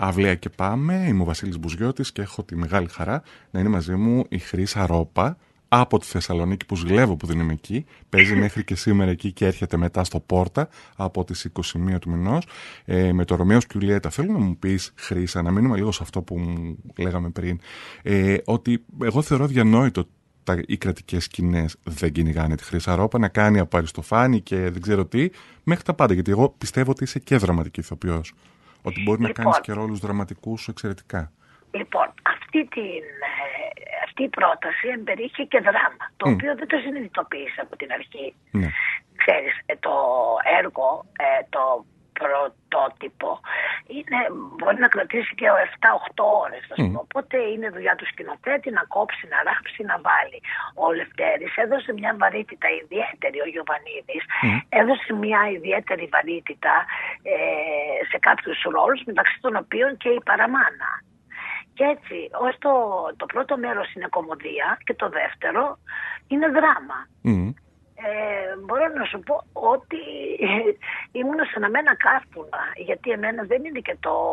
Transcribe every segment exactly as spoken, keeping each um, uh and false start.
Αυλαία και πάμε. Είμαι ο Βασίλης Μπουζιώτης και έχω τη μεγάλη χαρά να είναι μαζί μου η Χρύσα Ρόπα από τη Θεσσαλονίκη, που ζηλεύω που δεν είμαι εκεί. Παίζει μέχρι και σήμερα εκεί και έρχεται μετά στο Πόρτα από τις είκοσι μία του μηνός. Ε, με το Ρωμαίος και Ιουλιέτα. Θέλω να μου πεις, Χρύσα, να μείνουμε λίγο σε αυτό που λέγαμε πριν, ε, ότι εγώ θεωρώ διανόητο τα, οι κρατικές σκηνές δεν κυνηγάνε τη Χρύσα Ρόπα να κάνει από Αριστοφάνη και δεν ξέρω τι, μέχρι τα πάντα. Γιατί εγώ πιστεύω ότι είσαι και δραματική ηθοποιός. Ότι μπορεί λοιπόν να κάνεις και ρόλους δραματικούς εξαιρετικά. Λοιπόν, αυτή, την, αυτή η πρόταση εμπεριείχε και δράμα, το mm. οποίο δεν το συνειδητοποίησα από την αρχή. Ναι. Ξέρεις, το έργο, το πρωτότυπο, είναι, μπορεί να κρατήσει και επτά οχτώ ώρες. Mm. Οπότε είναι δουλειά του σκηνοθέτη να κόψει, να ράψει, να βάλει. Ο Λευτέρης έδωσε μια βαρύτητα ιδιαίτερη, ο Γιωβανίδης mm. έδωσε μια ιδιαίτερη βαρύτητα ε, σε κάποιους ρόλους, μεταξύ των οποίων και η Παραμάνα. Και έτσι, ως το, το πρώτο μέρος είναι κωμωδία και το δεύτερο είναι δράμα. Mm. Ε, μπορώ να σου πω ότι ήμουν σαν αμένα κάρπουνα, γιατί εμένα δεν είναι και το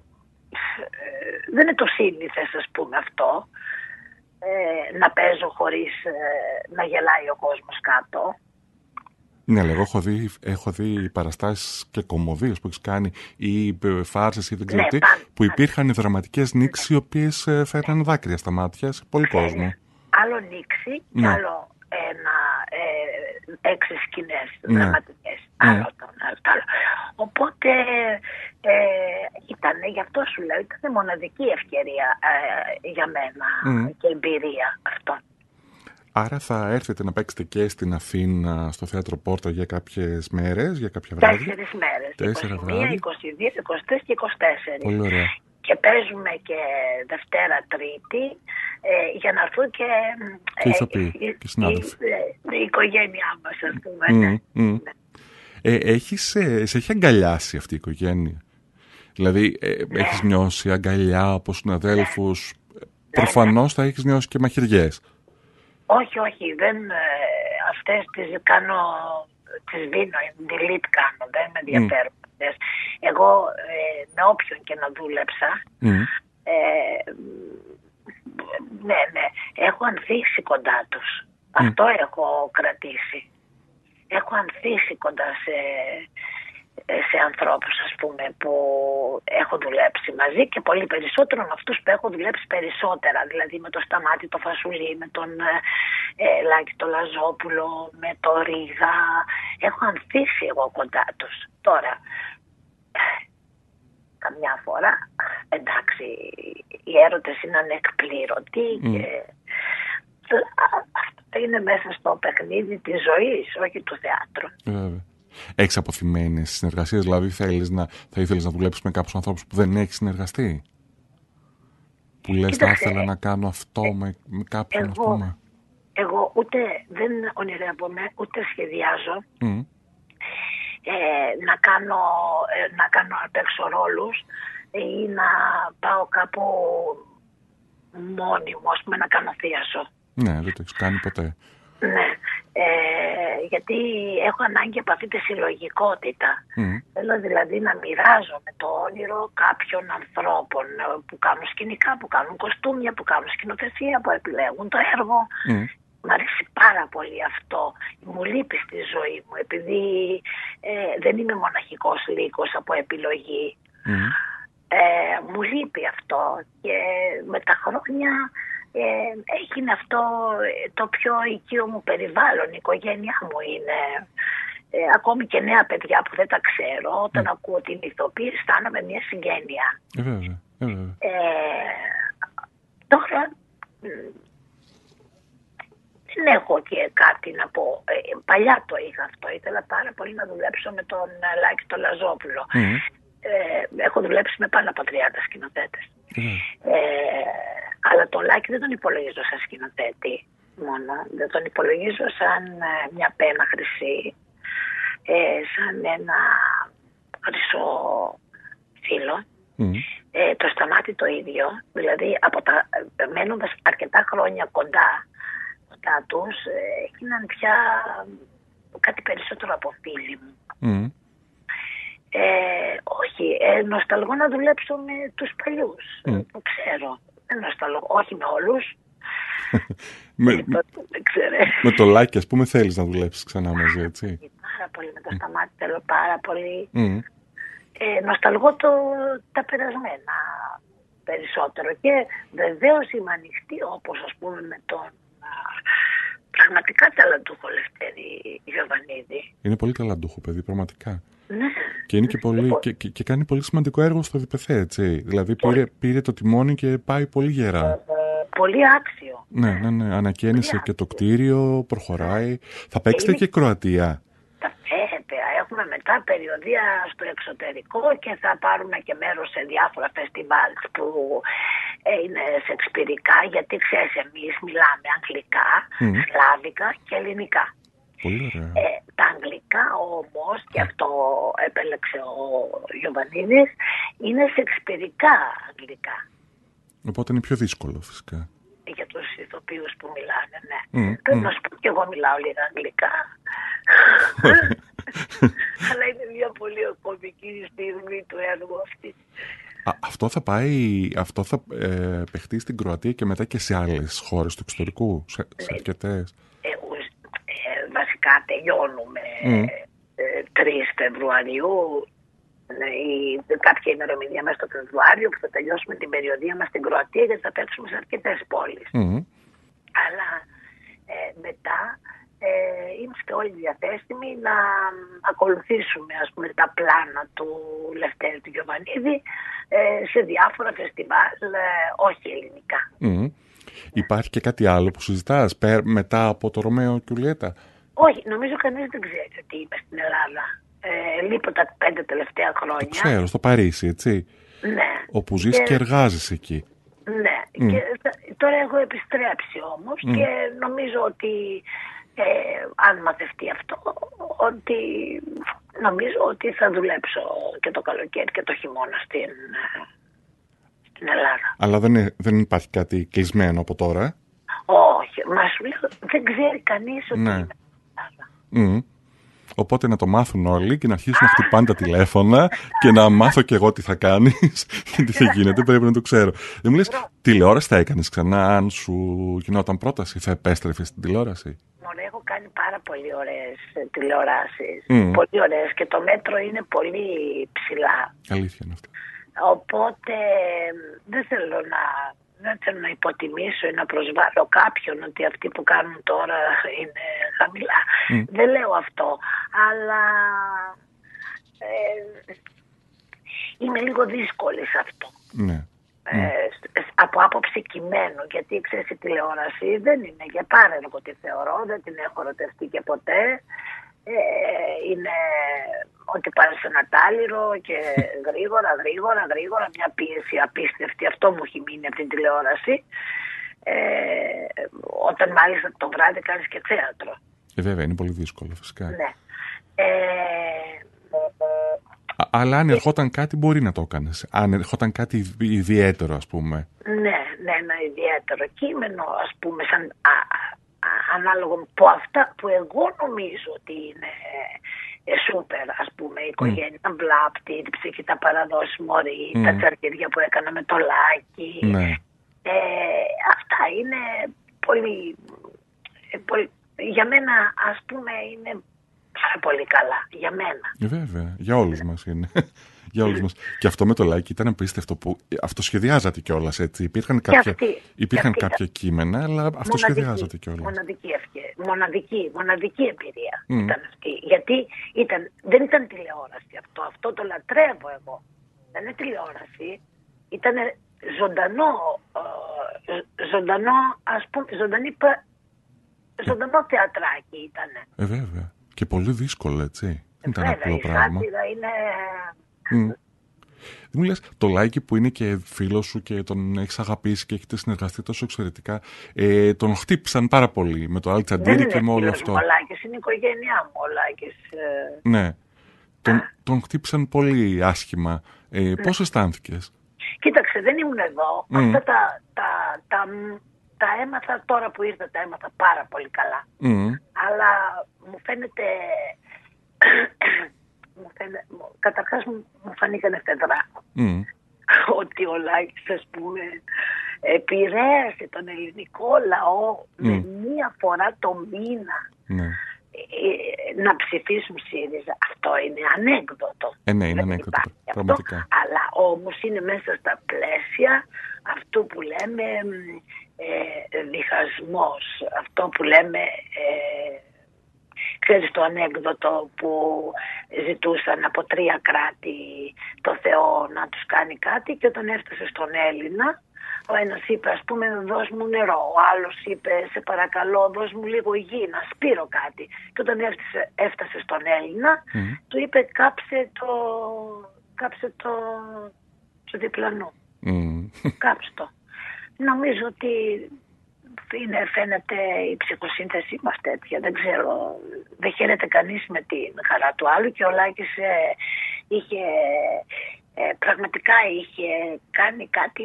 ε, δεν είναι το σύνηθες, ας πούμε, αυτό ε, να παίζω χωρίς ε, να γελάει ο κόσμος κάτω. Ναι, αλλά εγώ έχω δει, έχω δει παραστάσεις και κωμωδίες που έχεις κάνει ή φάρσες ή δεν ξέρω ναι, τι, πάνε, που υπήρχαν πάνε. δραματικές νήξεις οι οποίες φέρναν δάκρυα στα μάτια σε πολύ κόσμο. Άλλο νήξη ναι. και άλλο ένα, ε, έξι σκηνές ναι. δραματικές. Ναι. Άλλο το άλλο. Οπότε ε, ήταν, γι' αυτό σου λέω, ήταν μοναδική ευκαιρία ε, για μένα mm. και εμπειρία αυτό. Άρα θα έρθετε να παίξετε και στην Αθήνα στο Θέατρο Πόρτα για κάποιες μέρες, για κάποια βράδια. Τέσσερις μέρες. Τέσσερα είκοσι μία, είκοσι δύο, είκοσι τρεις και είκοσι τέσσερα. Πολύ ωραία. Και παίζουμε και Δευτέρα, Τρίτη, ε, για να έρθουν και, και, ηθοποιοί, ε, και συνάδελφοι. Η, η, η οικογένειά μας, ας πούμε. Mm, ναι. Mm. Ναι. Ε, έχεις, ε, σε έχει αγκαλιάσει αυτή η οικογένεια? Δηλαδή, ε, ναι. έχεις νιώσει αγκαλιά από συναδέλφους? Ναι. Προφανώς ναι, ναι. θα έχεις νιώσει και μαχαιριές. Όχι, όχι, δεν, ε, αυτές τις κάνω, τις δίνω, delete κάνω, δεν με ενδιαφέρουν. Mm. Εγώ ε, με όποιον και να δούλεψα, mm. ε, ναι, ναι, έχω ανθίσει κοντά τους. Mm. Αυτό έχω κρατήσει. Έχω ανθίσει κοντά σε, σε ανθρώπους, ας πούμε, που έχω δουλέψει μαζί και πολύ περισσότερο με αυτούς που έχω δουλέψει περισσότερα. Δηλαδή με το Σταμάτη το Φασουλή, με τον ε, Λάκη το Λαζόπουλο, με το Ρίγα. Έχω ανθίσει εγώ κοντά τους. Τώρα, καμιά φορά, εντάξει, οι έρωτες είναι ανεκπλήρωτοι mm. και αυτό είναι μέσα στο παιχνίδι της ζωής, όχι του θεάτρου. Βέβαια. Έχεις αποθυμένες συνεργασίες, δηλαδή θέλεις να, θα ήθελες να δουλέψεις με κάποιους ανθρώπους που δεν έχεις συνεργαστεί? Που λες θα ήθελα να κάνω αυτό ε, με, με κάποιον, εγώ, ας πούμε. Εγώ ούτε δεν ονειρεύομαι, ούτε σχεδιάζω mm. ε, να κάνω, ε, να κάνω να παίξω ρόλους ή να πάω κάπου μόνιμο, ας πούμε, να κάνω θίασο. Ναι, δεν το έχεις κάνει ποτέ. Ναι, ε, γιατί έχω ανάγκη από αυτή τη συλλογικότητα. Mm. Θέλω δηλαδή να μοιράζομαι το όνειρο κάποιων ανθρώπων που κάνουν σκηνικά, που κάνουν κοστούμια, που κάνουν σκηνοθεσία, που επιλέγουν το έργο. Mm. Μ' αρέσει πάρα πολύ αυτό. Μου λείπει στη ζωή μου, επειδή ε, δεν είμαι μοναχικός λύκος από επιλογή. Mm. Ε, μου λείπει αυτό και με τα χρόνια ε, έγινε αυτό το πιο οικείο μου περιβάλλον. Η οικογένειά μου είναι ε, ακόμη και νέα παιδιά που δεν τα ξέρω. Όταν mm. ακούω την ηθοποιή αισθάνομαι μια συγγένεια. Ε, βέβαια, ε, βέβαια. Ε, τώρα δεν έχω και κάτι να πω. Ε, παλιά το είχα αυτό. Ήθελα πάρα πολύ να δουλέψω με τον Λάκη τον Λαζόπουλο. Mm. Ε, έχω δουλέψει με πάνω από τριάντα σκηνοθέτες. Mm. Ε, αλλά τον Λάκη δεν τον υπολογίζω σαν σκηνοθέτη μόνο. Δεν τον υπολογίζω σαν ε, μια πένα χρυσή. Ε, σαν ένα χρυσό φίλο. Mm. Ε, το Σταμάτη το ίδιο. Δηλαδή από τα, μένοντας αρκετά χρόνια κοντά κοντά τους, ε, έγιναν πια κάτι περισσότερο από φίλοι μου. Mm. Ε, όχι, ε, νοσταλγώ να δουλέψω με τους παλιούς, mm. που ξέρω. Ε, νοσταλγώ, όχι με όλους. με, ε, το, με το Λάκη, ας πούμε, θέλεις να δουλέψεις ξανά μαζί, έτσι. Πάρα πολύ, με το Σταμάτη θέλω πάρα πολύ. Mm. Ε, νοσταλγώ το, τα περασμένα περισσότερο και βεβαίως είμαι ανοιχτή, όπως ας πούμε με τον α, πραγματικά ταλαντούχο Λευτέρη Γιοβανίδη. Είναι πολύ ταλαντούχο παιδί, πραγματικά. Ναι. Και, είναι και, πολύ, και, και, και κάνει πολύ σημαντικό έργο στο ΔΠΘ, έτσι. Δηλαδή πήρε, πήρε το τιμόνι και πάει πολύ γερά. Πολύ άξιο. Ναι, ναι, ναι. Ανακαίνισε και το κτίριο, προχωράει. Θα παίξετε είναι... και Κροατία. Βέβαια, έχουμε μετά περιοδία στο εξωτερικό και θα πάρουμε και μέρος σε διάφορα φεστιβάλ που είναι σεξπυρικά, γιατί ξέρεις εμείς μιλάμε αγγλικά, mm. σλάβικα και ελληνικά. Πολύ ωραία. Ε, τα αγγλικά όμως, και αυτό επέλεξε ο Γιοβανίδης, είναι σεξπυρικά αγγλικά. Οπότε είναι πιο δύσκολο φυσικά. Για τους ηθοποιούς που μιλάνε, ναι. Mm, Πρέπει mm. να σου πω και εγώ μιλάω λίγα αγγλικά. Αλλά είναι μια πολύ κομική στιγμή του έργου αυτή. Α, αυτό θα πάει, αυτό θα ε, παιχτεί στην Κροατία και μετά και σε άλλες χώρες του εξωτερικού, σε, σε αρκετές. Ε, ε, βασικά τελειώνουμε mm. ε, τρεις Φεβρουαρίου, η, κάποια ημερομηνία μέσα στο Φεβρουάριο που θα τελειώσουμε την περιοδία μας στην Κροατία, γιατί θα παίξουμε σε αρκετές πόλεις. Mm. Αλλά ε, μετά ε, είμαστε όλοι διαθέσιμοι να ακολουθήσουμε, ας πούμε, τα πλάνα του Λευτέρη του Γιοβανίδη ε, σε διάφορα φεστιβάλ, ε, όχι ελληνικά. Mm. Υπάρχει και κάτι άλλο που συζητάς μετά από το Ρωμαίο και Ουλιέτα? Όχι, νομίζω κανείς δεν ξέρει ότι είμαι στην Ελλάδα. Ε, λείπω τα πέντε τελευταία χρόνια. Το ξέρω, στο Παρίσι, έτσι. Ναι. Όπου ζεις και, και εργάζεσαι εκεί. Ναι. Mm. Και τώρα έχω επιστρέψει όμως mm. και νομίζω ότι ε, αν μαθευτεί αυτό, ότι νομίζω ότι θα δουλέψω και το καλοκαίρι και το χειμώνα στην, στην Ελλάδα. Αλλά δεν, δεν υπάρχει κάτι κλεισμένο από τώρα? Όχι, μας λέω, δεν ξέρει κανείς ότι ναι. είμαι στην Ελλάδα. Mm. Οπότε να το μάθουν όλοι και να αρχίσουν να χτυπάνε τα τηλέφωνα και να μάθω κι εγώ τι θα κάνεις και τι θα γίνεται, πρέπει να το ξέρω. Δεν μου λες, τηλεόραση θα έκανες ξανά αν σου γινόταν πρόταση, θα επέστρεφες στην τηλεόραση? Μωρέ, έχω κάνει πάρα πολύ ωραίες τηλεοράσεις, mm. πολύ ωραίες και το μέτρο είναι πολύ ψηλά. Αλήθεια είναι αυτό. Οπότε δεν θέλω να... Δεν θέλω να υποτιμήσω ή να προσβάλλω κάποιον ότι αυτοί που κάνουν τώρα είναι χαμηλά. Mm. Δεν λέω αυτό. Αλλά ε, είμαι λίγο δύσκολη σε αυτό. Ναι. Ε, mm. Από άποψη κειμένου. Γιατί ξέρεις, η τηλεόραση δεν είναι για πάρεργο τη θεωρώ. Δεν την έχω ρωτευτεί και ποτέ. Ε, είναι ότι πάρει σε ένα τάλιρο και γρήγορα, γρήγορα, γρήγορα, μια πίεση απίστευτη. Αυτό μου έχει μείνει από την τηλεόραση. Ε, όταν μάλιστα το βράδυ κάνεις και θέατρο. Ε, βέβαια, είναι πολύ δύσκολο φυσικά. Ναι. Ε, Α, αλλά αν ερχόταν κάτι μπορεί να το έκανες. Αν ερχόταν κάτι ιδιαίτερο, ας πούμε. Ναι, ναι, ένα ιδιαίτερο κείμενο, ας πούμε, σαν... Α, ανάλογα από αυτά που εγώ νομίζω ότι είναι ε, σούπερ, ας πούμε, η οικογένεια mm. Βλάπτη, η ψυχή τα παραδόση μωρή, mm. τα τσαρκίδια που έκανα με το Λάκη. Ναι. Ε, αυτά είναι πολύ, ε, πολύ, για μένα, ας πούμε, είναι πάρα πολύ καλά, για μένα. Ε, βέβαια, για όλους μας είναι. Για όλους μας. Και αυτό με το Λάκη ήταν απίστευτο που αυτοσχεδιάζατε κιόλας, έτσι. Υπήρχαν κάποια, αυτή, υπήρχαν αυτή, κάποια κείμενα, αλλά αυτοσχεδιάζατε κιόλας. Μοναδική ευκαιρία. Μοναδική, μοναδική εμπειρία mm. ήταν αυτή. Γιατί ήταν, δεν ήταν τηλεόραση αυτό. Αυτό το λατρεύω εγώ. Δεν είναι τηλεόραση. Ήταν ζωντανό, ε, ζωντανό, ας πούμε, ζωντανή, ζωντανό θεατράκι ήταν. Ε, βέβαια. Και πολύ δύσκολο, έτσι. Δεν ήταν βέβαια, απλό η πράγμα. σάτυρα είναι... Mm. Δεν μου λες, το Λάκη που είναι και φίλος σου και τον έχεις αγαπήσει και έχετε συνεργαστεί τόσο εξαιρετικά, ε, τον χτύπησαν πάρα πολύ με το Αλτσαντήρι και με όλο αυτό. Ο Λάκης είναι η οικογένειά μου, ο Λάκης. Ε... Ναι, τον, τον χτύπησαν πολύ άσχημα. Ε, ναι. Πώς αισθάνθηκες? Κοίταξε, δεν ήμουν εδώ. Mm. Αυτά τα, τα, τα, τα έμαθα τώρα που ήρθα, τα έμαθα πάρα πολύ καλά. Mm. Αλλά μου φαίνεται... μου φαίνε, καταρχάς μου, μου φανήκανε φεδρά. Mm. Ότι ο Λάκης, ας πούμε, επηρέασε τον ελληνικό λαό mm. με μία φορά το μήνα mm. ε, να ψηφίσουν ΣΥΡΙΖΑ. Αυτό είναι ανέκδοτο. Ε, ναι, είναι ανέκδοτο, πραγματικά. Αυτό, αλλά όμως είναι μέσα στα πλαίσια αυτού που λέμε ε, διχασμός, αυτό που λέμε... Ε, ξέρεις το ανέκδοτο που ζητούσαν από τρία κράτη το Θεό να τους κάνει κάτι και όταν έφτασε στον Έλληνα, ο ένας είπε ας πούμε δώσ' μου νερό, ο άλλος είπε σε παρακαλώ δώσ' μου λίγο γη να σπείρω κάτι και όταν έφτασε, έφτασε στον Έλληνα mm. του είπε κάψε το, κάψε το, το διπλανό. Mm. Κάψε το. Νομίζω ότι είναι, φαίνεται η ψυχοσύνθεσή μας τέτοια, δεν ξέρω, δεν χαίρεται κανείς με την χαρά του άλλου και ο Λάκης ε, είχε, ε, πραγματικά είχε κάνει κάτι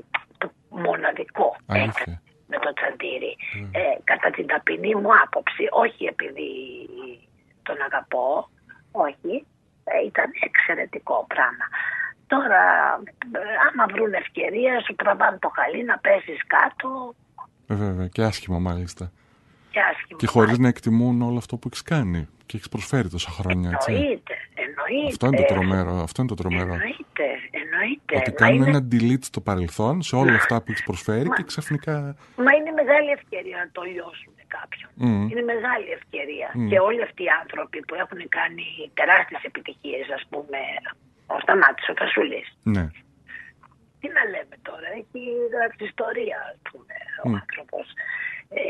μοναδικό έκανε, με το Τσαντήρη. Mm. Ε, κατά την ταπεινή μου άποψη, όχι επειδή τον αγαπώ, όχι, ε, ήταν εξαιρετικό πράγμα. Τώρα, άμα βρουν ευκαιρία, σου τραβάνε το χαλί να πέσεις κάτω. Βέβαια, και άσχημα μάλιστα. Και, άσχημα, και χωρίς να εκτιμούν όλο αυτό που έχεις κάνει και έχεις προσφέρει τόσα χρόνια. Εννοείται, εννοείται. Αυτό είναι το τρομερό. Αυτό είναι το τρομερό. Εννοείται, εννοείται. Ότι κάνουν είναι... ένα delete στο παρελθόν σε όλα αυτά που έχεις προσφέρει μα... και ξαφνικά... Μα είναι μεγάλη ευκαιρία να το λιώσουν κάποιον. Mm. Είναι μεγάλη ευκαιρία. Mm. Και όλοι αυτοί οι άνθρωποι που έχουν κάνει τεράστιες επιτυχίες, ας πούμε, ο Σταμάτης, ο Φασούλης. Ναι. Τι να λέμε τώρα, έχει γράψει ιστορία, ας πούμε, ο mm. άνθρωπος. Ε,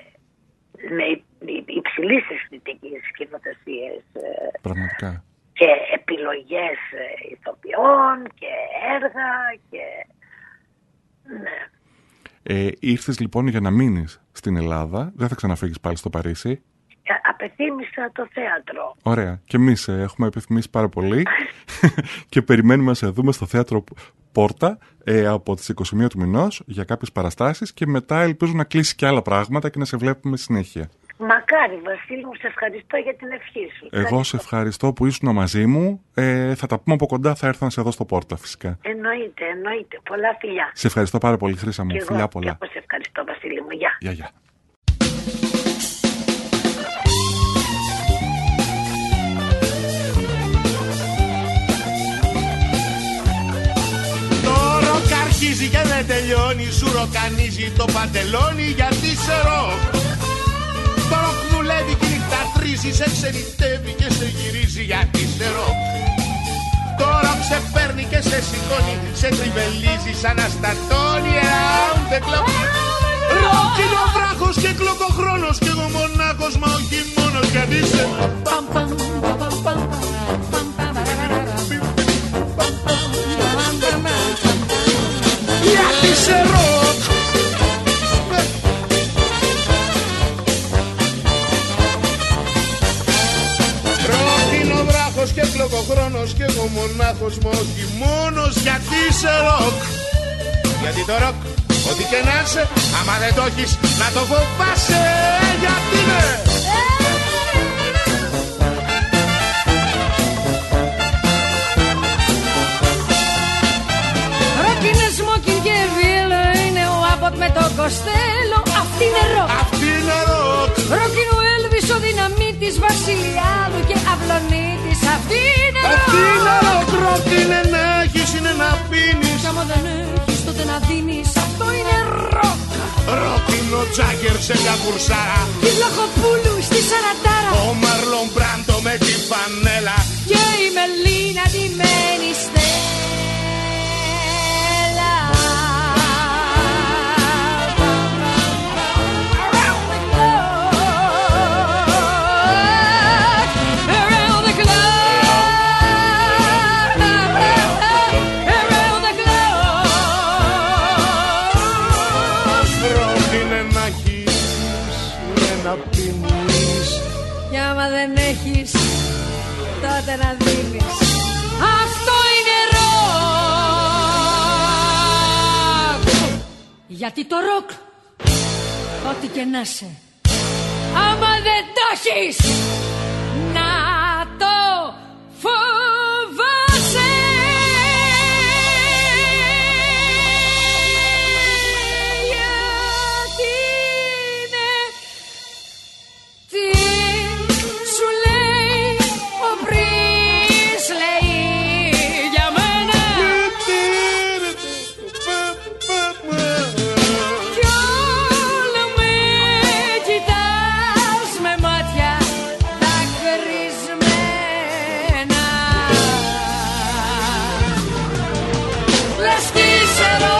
με υψηλής αισθητικής σκηνοθεσίες. Πραγματικά. Και επιλογές ηθοποιών και έργα και... Ναι. Ε, ήρθες λοιπόν για να μείνεις στην Ελλάδα, δεν θα ξαναφύγεις πάλι στο Παρίσι. Απεθύμησα το θέατρο. Ωραία. Και εμείς ε, έχουμε επιθυμήσει πάρα πολύ και περιμένουμε να σε δούμε στο θέατρο Πόρτα ε, από τις είκοσι μία του μηνός για κάποιες παραστάσεις και μετά ελπίζω να κλείσει και άλλα πράγματα και να σε βλέπουμε συνέχεια. Μακάρι, Βασίλη μου, σε ευχαριστώ για την ευχή σου. Εγώ ευχαριστώ. Σε ευχαριστώ που ήσουν μαζί μου. Ε, θα τα πούμε από κοντά, θα έρθω να σε δω στο Πόρτα φυσικά. Εννοείται, εννοείται. Πολλά φιλιά. Σε ευχαριστώ πάρα πολύ, Χρύσα μου. Και φιλιά εγώ, πολλά. Και εγώ σε ευχαριστώ, Βασίλη μου. Γεια. Γεια, γεια. Αρχίζει και δεν τελειώνει, σου ροκανίζει το παντελόνι γιατί σε ροκ. Το ροκ δουλεύει και νυχτατρίζει, σε ξενιτεύει και σε γυρίζει γιατί σε ροκ. Το ροκ σε παίρνει και σε σηκώνει, σε τριβελίζει σαν αστατώνει. Around the clock. Ροκ είναι ο βράχος και κλοκοχρόνος κι εγώ μονάχος, μα όχι μόνος γιατί σε γιατί σε ροκ. Ροκ είναι ο βράχος και κλοκοχρόνος κι εγώ μονάχος μου όχι μόνος γιατί σε ροκ. Γιατί το ροκ ό,τι και να είσαι άμα δεν το έχεις να το φοβάσαι γιατί ναι. Με το Κοστέλο, αυτή είναι ροκ. Αυτή είναι ροκ. Ροκ είναι ο Έλβης, ο δυναμίτης, βασιλιάδου και αυλονίτης. Αυτή είναι ροκ. Αυτή είναι ροκ. Ροκ είναι να έχεις, είναι να πίνεις. Κι άμα δεν έχεις τότε να δίνεις. Αυτό είναι ροκ. Ροκ είναι ο Τζάγκερ σε μια κουρσάρα. Η Βλαχοπούλου στη Σαρατάρα. Ο Μαρλον Μπράντο με τη φανέλα. Και η Μελίνα ντυμένη Στέλλα. Τότε να δίνεις. Αυτό είναι ροκ. Γιατί το ροκ ό,τι και να σε άμα δεν το έχεις να το φοβάσαι. Γιατί είναι τι σου λέει ο Πρίσλεϊ για μένα. Κι όλο με κοιτάς με μάτια δακρυσμένα. Λες κι είσαι εδώ.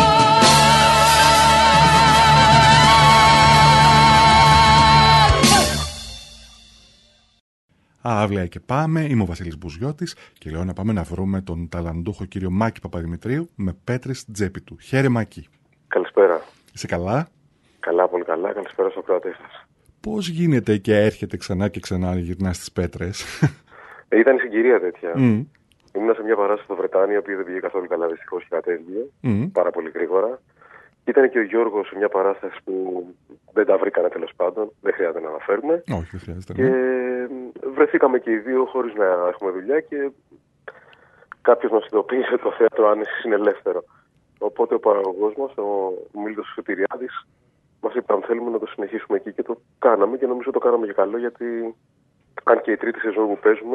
Αύλια και πάμε, είμαι ο Βασίλης Μπουζιώτης και λέω να πάμε να βρούμε τον ταλαντούχο κύριο Μάκη Παπαδημητρίου με πέτρες στην τσέπη του. Χαίρε Μάκη. Καλησπέρα. Είσαι καλά? Καλά, πολύ καλά. Καλησπέρα στο κράτη σας. Πώς γίνεται και έρχεται ξανά και ξανά γυρνά στις πέτρες? Ε, ήταν η συγκυρία τέτοια. Mm. Ήμουν σε μια παράσταση στο Βρετάνιο, που δεν πήγε καθόλου καλά, δυστυχώς, και κατέβηκε Mm. πάρα πολύ γρήγορα. Ήταν και ο Γιώργος σε μια παράσταση που δεν τα βρήκανε, τέλος πάντων. Δεν χρειάζεται να αναφέρουμε. Όχι, δεν χρειάζεται. Και βρεθήκαμε και οι δύο χωρίς να έχουμε δουλειά και κάποιος μας ειδοποίησε το θέατρο Άνεσης είναι ελεύθερο. Οπότε ο παραγωγός μας, ο Μίλτος Σωτηριάδης, μας είπε αν θέλουμε να το συνεχίσουμε εκεί και το κάναμε και νομίζω το κάναμε και καλό, γιατί αν και η τρίτη σεζόν που παίζουμε,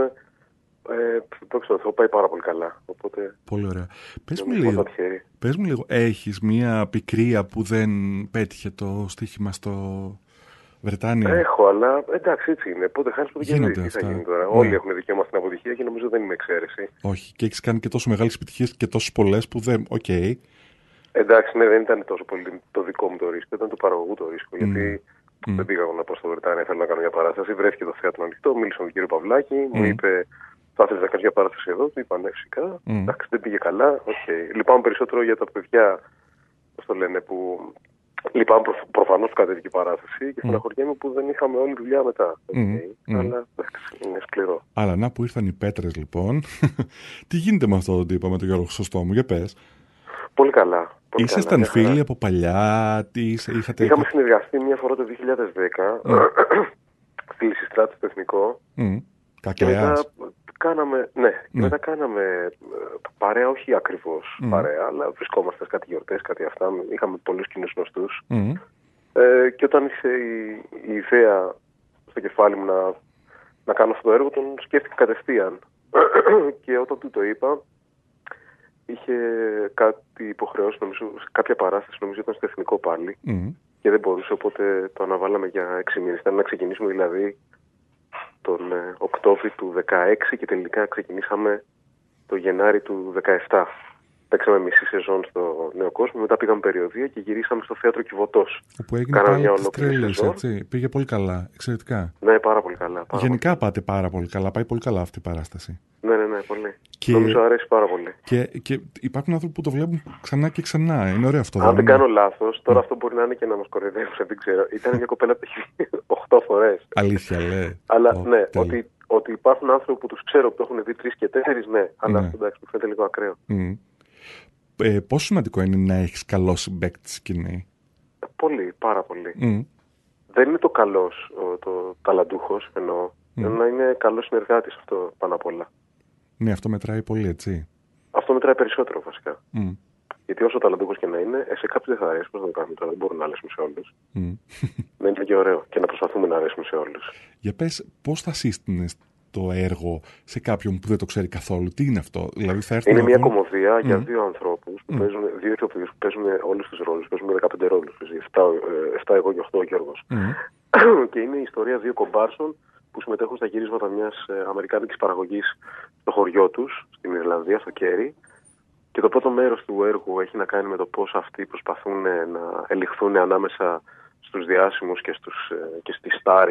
ε, δόξα τω Θεώ, πάει πάρα πολύ καλά. Οπότε, πολύ ωραία. Πες μου, λίγο, πες μου λίγο, έχεις μία πικρία που δεν πέτυχε το στοίχημα στο Βρετάνιο? Έχω, αλλά εντάξει, έτσι είναι. Πότε χάνεις, πότε κερδίζεις. Τι θα γίνει τώρα? Ναι. Όλοι έχουν δικαίωμα στην αποτυχία και νομίζω δεν είμαι εξαίρεση. Όχι, και έχεις κάνει και τόσο μεγάλες επιτυχίες και τόσες πολλές που δεν. Οκ. Okay. Εντάξει, ναι, δεν ήταν τόσο πολύ το δικό μου το ρίσκο, ήταν του παραγωγού το ρίσκο. Mm. Γιατί mm. δεν πήγα να πάω στο Βρετάνιο, ήθελα να κάνω μια παράσταση. Βρέθηκε το θέατρο ανοιχτό, μίλησα με τον κύριο Παυλάκη, mm. μου είπε θα ήθελες να κάνεις μια παράσταση εδώ. Του είπα ναι, φυσικά. Mm. Εντάξει, δεν πήγε καλά. Okay. Λυπάμαι περισσότερο για τα παιδιά, πώς το λένε, που. Λυπάμαι προ, προφανώς που κατέβηκε η παράσταση και στεναχωριέμαι mm. που δεν είχαμε όλη δουλειά μετά. Okay. Mm. Αλλά εντάξει, είναι σκληρό. Αλλά να που ήρθαν οι πέτρες λοιπόν. Τι γίνεται με αυτό το τύπο, με τον Γιώργο Χρυσοστόμου, για πες. Πολύ καλά. Πολύ Ήσασταν καλά, φίλοι από παλιά, τι είχατε... Είχαμε συνεργαστεί μια φορά το δύο χιλιάδες δέκα, mm. στη Λυσιστράτη στο Εθνικό. Mm. Κακλεάς. Κάναμε, ναι, και mm. μετά κάναμε παρέα, όχι ακριβώς mm. παρέα, αλλά βρισκόμαστε σε κάτι γιορτές, κάτι αυτά. Είχαμε πολλούς κοινούς γνωστούς. Mm. Ε, και όταν ήρθε η, η ιδέα στο κεφάλι μου να, να κάνω αυτό το έργο, τον σκέφτηκα κατευθείαν. Και όταν του το είπα, είχε κάτι υποχρεώσει, νομίζω, κάποια παράσταση, νομίζω ήταν στο Εθνικό πάλι. Mm. Και δεν μπορούσε, οπότε το αναβάλαμε για έξι μήνες. Ήταν να ξεκινήσουμε δηλαδή τον ε, Οκτώβρη του δεκαέξι και τελικά ξεκινήσαμε το Γενάρη του δεκαεπτά. Παίξαμε μισή σεζόν στο Νέο Κόσμο, μετά πήγαμε περιοδία και γυρίσαμε στο θέατρο Κιβωτός. Όπου έγινε πάλι τις τρέλες, έτσι. Πήγε πολύ καλά, εξαιρετικά. Ναι, πάρα πολύ καλά. Πάρα Γενικά πολύ. πάτε πάρα πολύ καλά, πάει πολύ καλά αυτή η παράσταση. Ναι, ναι, ναι, πολύ. Και... νομίζω αρέσει πάρα πολύ. Και, και υπάρχουν άνθρωποι που το βλέπουν ξανά και ξανά. Είναι ωραίο αυτό. Αν δεν κάνω λάθος, τώρα mm. αυτό μπορεί να είναι και να μας κοροϊδεύουν, δεν ξέρω. Ήταν μια κοπέλα που έχει οκτώ φορές. Αλήθεια, λέει. Αλλά oh, ναι, ότι, ότι υπάρχουν άνθρωποι που τους ξέρω που το έχουν δει τρεις και τέσσερις, ναι. Αλλά αυτό εντάξει, μου φαίνεται λίγο ακραίο. Mm. Ε, πόσο σημαντικό είναι να έχεις καλό συμπαίκτη στη σκηνή? Πολύ, πάρα πολύ. Mm. Δεν είναι το καλός, το ταλαντούχος, εννοώ. Mm. Να είναι καλός συνεργάτης, αυτό πάνω απ' όλα. Ναι, αυτό μετράει πολύ, έτσι. Αυτό μετράει περισσότερο, βασικά. Mm. Γιατί όσο ταλαντούχος και να είναι, σε κάποιους δεν θα αρέσει. Πώς θα το κάνουμε τώρα, δεν μπορούμε να αρέσουμε σε όλους. Mm. Δεν είναι και ωραίο και να προσπαθούμε να αρέσουμε σε όλους. Για πες, πώς θα σύστηνες το έργο σε κάποιον που δεν το ξέρει καθόλου? Τι είναι αυτό? Δηλαδή θα έρθει είναι μια δουν... κομμωδία mm. για δύο ανθρώπους που mm. παίζουν, δύο ηθοποιούς που παίζουν όλους τους ρόλους. Παίζουν δεκαπέντε ρόλους. εφτά εγώ και οκτώ ο Γιώργος. Mm. Και είναι η ιστορία δύο κομπάρσων που συμμετέχουν στα γυρίσματα μιας ε, αμερικάνικης παραγωγής στο χωριό τους, στην Ιρλανδία, στο Κέρι. Και το πρώτο μέρος του έργου έχει να κάνει με το πώς αυτοί προσπαθούν να ελιχθούν ανάμεσα στους διάσημους και, στους, ε, και στη στάρ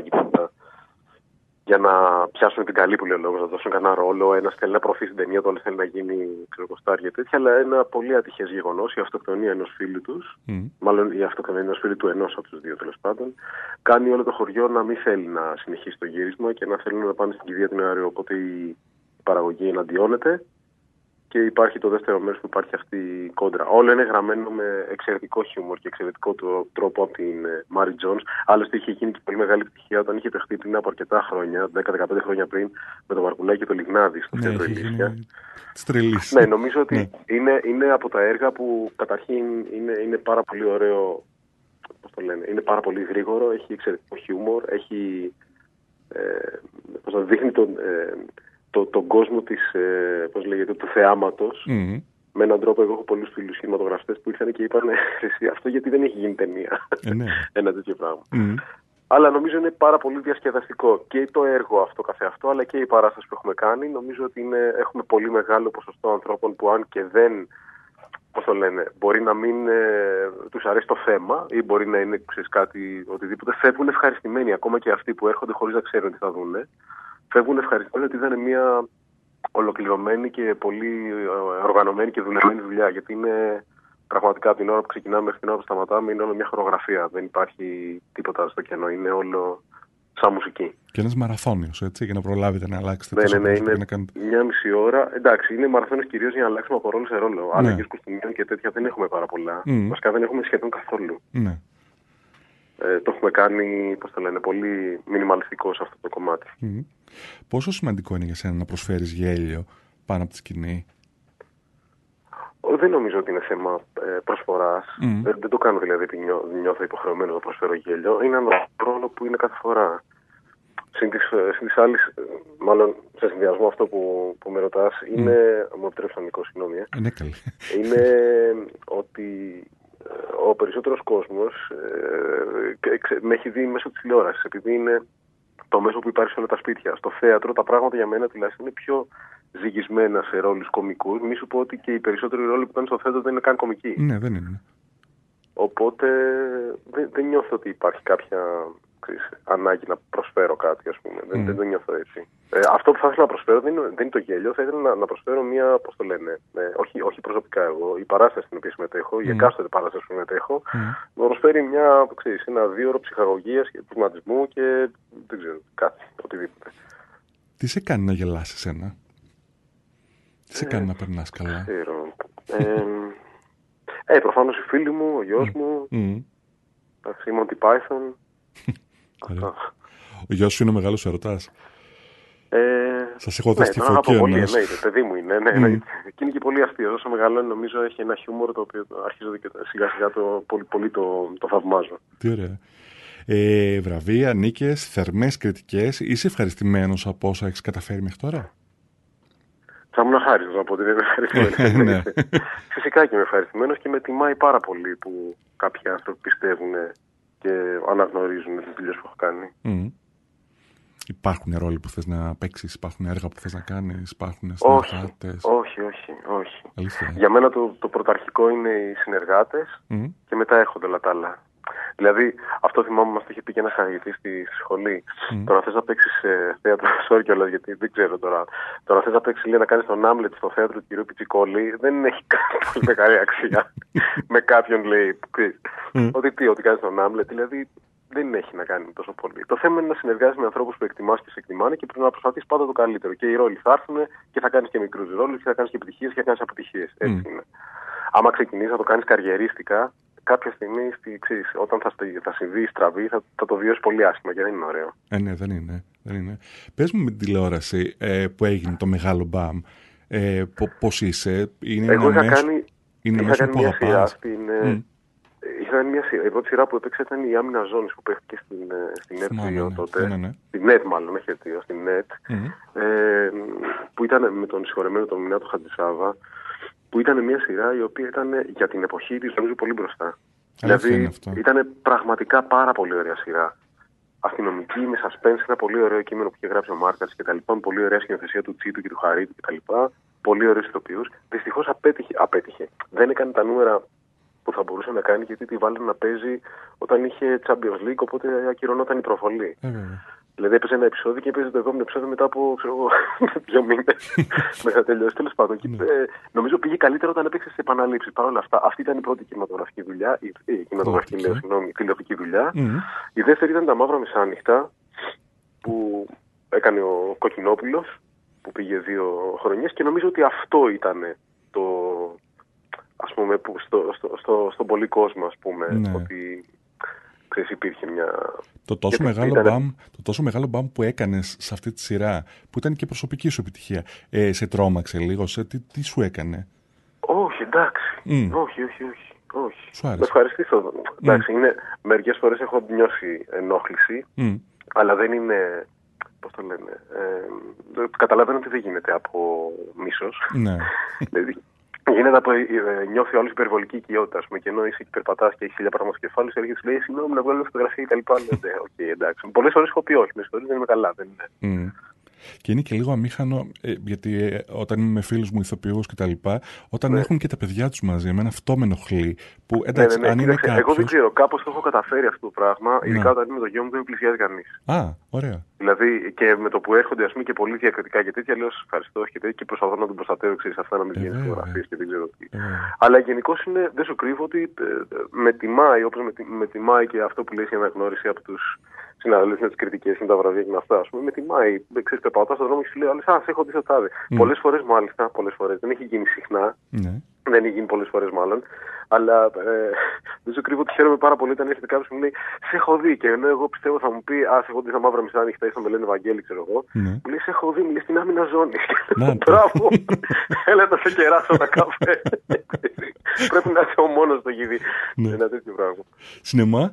για να πιάσουν την καλή που λέει ο λόγος, να δώσουν κανένα ρόλο. Ένας θέλει να προωθήσει την ταινία, το άλλο θέλει να γίνει ξεροκοστάρ και τέτοια. Αλλά ένα πολύ ατυχές γεγονός, η αυτοκτονία ενός φίλου τους, mm. μάλλον η αυτοκτονία ενός φίλου του ενός από τους δύο τέλος πάντων, κάνει όλο το χωριό να μην θέλει να συνεχίσει το γύρισμα και να θέλουν να πάνε στην κηδεία του νεαρίου. Οπότε η παραγωγή εναντιώνεται και υπάρχει το δεύτερο μέρος που υπάρχει αυτή η κόντρα. Όλο είναι γραμμένο με εξαιρετικό χιούμορ και εξαιρετικό τρόπο από την Μάρι Τζόνς. Άλλωστε είχε γίνει και πολύ μεγάλη επιτυχία όταν είχε παιχτεί πριν από αρκετά χρόνια, δέκα με δεκαπέντε χρόνια πριν, με τον Βαρκουλάκη και το Λιγνάδη στο θέατρο Ηλίσια. Ναι, νομίζω ότι ναι. Είναι, είναι από τα έργα που καταρχήν είναι, είναι πάρα πολύ ωραίο. Πώς το λένε, είναι πάρα πολύ γρήγορο, έχει εξαιρετικό χιούμορ, έχει. Ε, πώς το δείχνει τον. Ε, Το, τον κόσμο της, ε, πώς λέγεται, του θεάματος. Mm-hmm. Με έναν τρόπο, εγώ έχω πολλούς φίλους κινηματογραφιστές που ήρθαν και είπαν αυτό γιατί δεν έχει γίνει ταινία. Ε, ναι. Ένα τέτοιο πράγμα. Mm-hmm. Αλλά νομίζω είναι πάρα πολύ διασκεδαστικό και το έργο αυτό καθεαυτό, αλλά και η παράσταση που έχουμε κάνει. Νομίζω ότι είναι, έχουμε πολύ μεγάλο ποσοστό ανθρώπων που αν και δεν, πώς το λένε, μπορεί να μην ε, τους αρέσει το θέμα ή μπορεί να είναι ξέρεις, κάτι οτιδήποτε, φεύγουν ευχαριστημένοι ακόμα και αυτοί που έρχονται χωρίς να ξέρουν τι θα δούνε. Φεύγουν ευχαριστημένοι ότι ήταν μια ολοκληρωμένη και πολύ οργανωμένη και δουλεμένη δουλειά. Γιατί είναι πραγματικά από την ώρα που ξεκινάμε μέχρι την ώρα που σταματάμε, είναι όλο μια χορογραφία. Δεν υπάρχει τίποτα στο κενό. Είναι όλο σαν μουσική. Και ένας μαραθώνιος, έτσι, για να προλάβετε να αλλάξετε. Ναι, ναι, ναι. Είναι κάνετε... μια μισή ώρα. Εντάξει, είναι μαραθώνιος κυρίως για να αλλάξουμε από ρόλο σε ρόλο. Ναι. Αλλαγές κουστούμιων και τέτοια δεν έχουμε πάρα πολλά. Mm. Βασικά δεν έχουμε σχεδόν καθόλου. Ναι. Ε, το έχουμε κάνει, πώς το λένε, πολύ μινιμαλιστικό σε αυτό το κομμάτι. Mm. Πόσο σημαντικό είναι για σένα να προσφέρεις γέλιο πάνω από τη σκηνή? Δεν νομίζω ότι είναι θέμα ε, προσφοράς. Mm. Δεν, δεν το κάνω δηλαδή επειδή νιώ, νιώθω υποχρεωμένο να προσφέρω γέλιο. Είναι ένα ρόλο που είναι κάθε φορά. Συν της άλλης, μάλλον σε συνδυασμό αυτό που, που με ρωτάς, mm. είναι, μου επιτρέψω Νικό, συγγνώμη, ε, είναι, είναι ότι ο περισσότερος κόσμος ε, με έχει δει μέσω της τηλεόρασης, επειδή είναι το μέσο που υπάρχει σε όλα τα σπίτια. Στο θέατρο τα πράγματα για μένα τουλάχιστον είναι πιο ζυγισμένα σε ρόλους κωμικούς. Μη σου πω ότι και οι περισσότεροι ρόλοι που παίρνουν στο θέατρο δεν είναι καν κωμικοί. Ναι, δεν είναι. Οπότε δεν, δεν νιώθω ότι υπάρχει κάποια ξέρεις, ανάγκη να προσφέρω κάτι, ας πούμε. Mm. Δεν, δεν το νιώθω έτσι. Ε, αυτό που θα ήθελα να προσφέρω δεν είναι, δεν είναι το γέλιο, θα ήθελα να, να προσφέρω μια, πώς το λένε, ε, όχι, όχι προσωπικά εγώ, η παράσταση στην οποία συμμετέχω, mm. η εκάστοτε παράσταση που συμμετέχω, mm. να προσφέρει μια, ξέρεις, ένα δύο ώρο ψυχαγωγίας και πνευματισμού και δεν ξέρω, κάτι, οτιδήποτε. Τι σε κάνει να γελάσεις εσένα? Τι σε ε, κάνει να περνάς καλά? Ξέρω. Ε, ε, προφανώς οι φίλοι μου, ο γιος mm. μου, mm. η Monty Python. Ο γιος σου είναι ο μεγάλος ερωτάς? Ε, Σας έχω δει στη φωκή ενός. Ναι, παιδί μου είναι. Ναι, ναι, mm. Και είναι και πολύ αστείο. Όσο μεγαλώνει νομίζω έχει ένα χιούμορ το οποίο αρχίζω και σιγά σιγά το, πολύ, πολύ το, το θαυμάζω. Τι ωραία. Ε, βραβεία, νίκες, θερμές κριτικές. Είσαι ευχαριστημένος από όσα έχεις καταφέρει μέχρι τώρα? Θα ήμουν αχάριστος να πω ότι δεν είμαι ευχαριστημένος. Φυσικά και είμαι ευχαριστημένος και με τιμάει πάρα πολύ που κάποιοι άνθρωποι πιστεύουν και αναγνωρίζουν τις δουλειές που έχω κάνει. Mm. Υπάρχουν ρόλοι που θες να παίξεις, υπάρχουν έργα που θες να κάνεις, υπάρχουν συνεργάτες? Όχι, όχι, όχι. Αλήθεια. Για μένα το, το πρωταρχικό είναι οι συνεργάτες mm. και μετά έρχονται όλα τα άλλα. Δηλαδή, αυτό θυμάμαι μας το είχε πει και ένας καθηγητής στη σχολή. Mm. Το να θες να παίξεις ε, θέατρο, sorry κιόλας, γιατί δεν ξέρω τώρα. Το να θες να παίξεις, λέει, να κάνεις τον Άμλετ στο θέατρο του κ. Πιτσικόλη, δεν έχει πολύ μεγάλη αξία. Με κάποιον λέει, mm. ότι τι, ότι κάνεις τον Άμλετ, δηλαδή δεν έχει να κάνει τόσο πολύ. Το θέμα είναι να συνεργάζεσαι με ανθρώπους που εκτιμάς και σε εκτιμάνε και πρέπει να προσπαθείς πάντα το καλύτερο. Και οι ρόλοι θα έρθουν και θα κάνεις και μικρούς ρόλους και θα κάνεις και επιτυχίες και θα κάνεις αποτυχίες. Έτσι mm. είναι. Άμα ξεκινήσεις να το κάνεις καριερίστικα, κάποια στιγμή, στη, ξέρεις, όταν θα, θα συμβεί η στραβή, θα, θα το βιώσει πολύ άσχημα και δεν είναι ωραίο. Ε, ναι, δεν είναι. Δεν είναι. Πες μου με την τηλεόραση ε, που έγινε το μεγάλο μπαμ, ε, πώς είσαι? Είναι Εγώ είχα μέσο, κάνει, είναι είχα κάνει μια σειρά στην... Mm. Είχα κάνει μια σειρά. Η πρώτη σειρά που έπαιξε ήταν η Άμυνα Ζώνης που παίχτηκε στην, στην ΕΤ δύο τότε. Ναι, ναι. Στην ΕΤ μάλλον, όχι ΕΤ δύο, στην ΕΤ. Mm. Ε, που ήταν με τον συγχωρεμένο τον Μινάτο Χατζησάβα. Που ήταν μια σειρά η οποία ήταν για την εποχή της νομίζω πολύ μπροστά. Δηλαδή ήταν πραγματικά πάρα πολύ ωραία σειρά. Αστυνομική, με suspense, ένα πολύ ωραίο κείμενο που είχε γράψει ο Μάρκας και τα λοιπά. Πολύ ωραία σκηνοθεσία του Τσίτου και του Χαρίτου και τα λοιπά. Πολύ ωραίους ηθοποιούς. Δυστυχώς απέτυχε, απέτυχε. Δεν έκανε τα νούμερα που θα μπορούσε να κάνει γιατί τη βάλανε να παίζει όταν είχε Champions League, οπότε ακυρωνόταν η προβολή. Mm. Δηλαδή έπαιζε ένα επεισόδιο και έπαιζε το επόμενο επεισόδιο μετά από ξέρω εγώ, δύο μήνες μέχρι να τελειώσει. Τέλος πάντων. Mm. Ε, νομίζω πήγε καλύτερα όταν έπαιξε σε επαναλήψεις. Παρ' όλα αυτά, αυτή ήταν η πρώτη κινηματογραφική δουλειά, η, η κινηματογραφική, λέω, συγγνώμη, τηλεοπτική δουλειά. Mm. Η δεύτερη ήταν τα Μαύρα Μεσάνυχτα που έκανε ο Κοκκινόπουλος, που πήγε δύο χρονιές και νομίζω ότι αυτό ήταν το, ας πούμε, που στο, στο, στο, στον πολύ κόσμο, ας πούμε, ναι. ότι ξέρεις, υπήρχε μια... Το τόσο, μεγάλο ήταν... μπαμ, το τόσο μεγάλο μπαμ που έκανες σε αυτή τη σειρά, που ήταν και προσωπική σου επιτυχία, ε, σε τρόμαξε λίγο, σε, τι, τι σου έκανε? Όχι, εντάξει, mm. όχι, όχι, όχι. Όχι. Σου άρεσε? Με ευχαριστήσω. Mm. Εντάξει, είναι, μερικές φορές έχω νιώσει ενόχληση, mm. αλλά δεν είναι, πώς το λένε, ε, καταλαβαίνω ότι δεν γίνεται από μίσος. Ναι. Δηλαδή, γίνεται από, ε, νιώθει όλη υπερβολική οικειότητα, ας πούμε, και ενώ είσαι και περπατάς και έχεις χίλια πράγματα στο κεφάλι, έρχεται και λέει, συγγνώμη, να βγάλω φωτογραφία και τα λοιπά. Ναι, οκ, εντάξει. Πολλές φορές έχω πει όχι, με συγχωρείς, δεν είμαι καλά, δεν είναι. Mm. Και είναι και λίγο αμήχανο, ε, γιατί ε, όταν είμαι με φίλους μου ηθοποιούς κτλ., όταν ναι. έχουν και τα παιδιά τους μαζί, εμένα αυτό με ενοχλεί. Που εντάξει, ναι, ναι, ναι, αν είναι κάποιος... Εγώ δεν ξέρω, κάπως το έχω καταφέρει αυτό το πράγμα, ναι. ειδικά όταν είμαι με το γιο μου, δεν με πλησιάζει κανείς. Α, ωραία. Δηλαδή και με το που έρχονται, ας πούμε, και πολύ διακριτικά και τέτοια, λέω ευχαριστώ και τέτοια και προσπαθώ να τον προστατεύω, ξέρεις, αυτά να μην βγαίνει φωτογραφίες και δεν ξέρω τι. Ε, Αλλά γενικώς είναι, δεν σου κρύβω ότι ε, με τιμάει, όπως με, με τιμάει και αυτό που λέει η αναγνώριση από τους συναδέλφους με τις κριτικές με τα βραβεία και με αυτά, ας πούμε, με τιμάει. Ξέρεις, περπατάω στον δρόμο και σου λέω, α, σε έχω δει στο τάδε. Mm. Πολλές φορές μάλιστα, πολλές φορές, δεν έχει γίνει συχνά. Mm. Δεν έχει γίνει πολλές φορές μάλλον. Αλλά ε, δεν σου κρύβω ότι χαίρομαι πάρα πολύ όταν έρχεται κάποιος που μου λέει σε έχω δει. Και ενώ εγώ πιστεύω θα μου πει, α, σε έχω δει στα μαύρα μισά νύχτα ή θα με λένε Βαγγέλη, ξέρω εγώ. Mm. Μου λέει σε έχω δει, μου λέει στην άμυνα ζώνη. Μπράβο, έλα να σε κεράσω ένα καφέ. Πρέπει να είσαι ο μόνος στο γηδί. Ένα τέτοιο πράγμα. Σινεμά.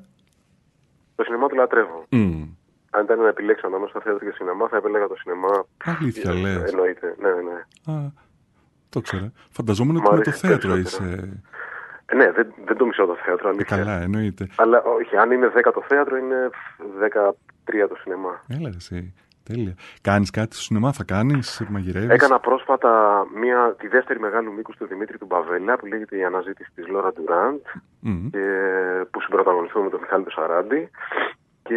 Το σινεμά το λατρεύω. Mm. Αν ήταν να επιλέξω ανάμεσα στο θέατρο και σινεμά, θα επέλεγα το σινεμά. Αλήθεια, λες? Εννοείται, ναι, ναι. Α, το ξέρω. Φανταζόμουν ότι με το θέατρο είσαι... Ναι, δεν, δεν το μισώ το θέατρο, αλήθεια. Καλά, εννοείται. Αλλά όχι, αν είναι δέκα το θέατρο, είναι δεκατρία το σινεμά. Έλα εσύ, τέλεια. Κάνεις κάτι στο σινεμά, θα κάνεις, μαγειρεύεις? Έκανα πρόσφατα μια, τη δεύτερη μεγάλου μήκους του Δημήτρη του Μπαβέλα, που λέγεται «Η αναζήτηση της Λόρα Ντουράντ», mm. και, που συμπροταγωνιστούμε με τον Μιχάλη του Σαράντη. Και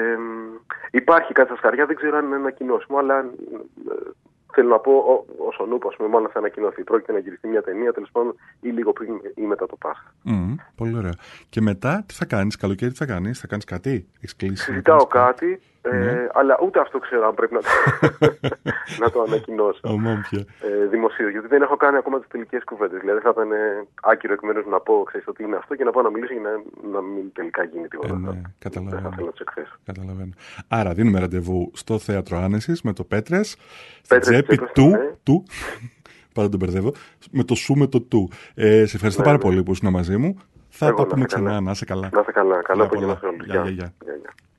υπάρχει κάτι στα σκαριά, δεν ξέρω αν είναι ανακοινώσιμο, αλλά ε, θέλω να πω, όσον ούπο, ας πούμε, μάλλον θα ανακοινωθεί. Πρόκειται να γυριστεί μια ταινία, τέλος πάντων, ή λίγο πριν ή μετά το Πάσχα. Mm, πολύ ωραία. Και μετά τι θα κάνεις, καλοκαίρι τι θα κάνεις, θα κάνεις κάτι, έχεις κλείσει? Συζητάω κάτι, ε, ναι. αλλά ούτε αυτό ξέρω αν πρέπει να το, να το ανακοινώσω ε, δημοσίως. Γιατί δεν έχω κάνει ακόμα τις τελικές κουβέντες. Δηλαδή θα ήταν άκυρο εκ μέρους να πω, ξέρεις, ότι είναι αυτό και να πάω να μιλήσω για να, να μην τελικά γίνει τίποτα. Ε, ναι, καταλαβαίνω. Δεν θα θέλω να τους εκθέσω. Καταλαβαίνω. Άρα δίνουμε ραντεβού στο Θέατρο Άνεσης με το Πέτρες, στη τσέπη του, ναι. του πάντα τον μπερδεύω, με το σου με το του. Ε, σε ευχαριστώ ναι, πάρα ναι. πολύ που ήσουν μαζί μου. Θα τα πούμε ξανά. Να είσαι καλά. Να είσαι καλά. Καλό απόγευμα σε όλους. Γεια, γεια.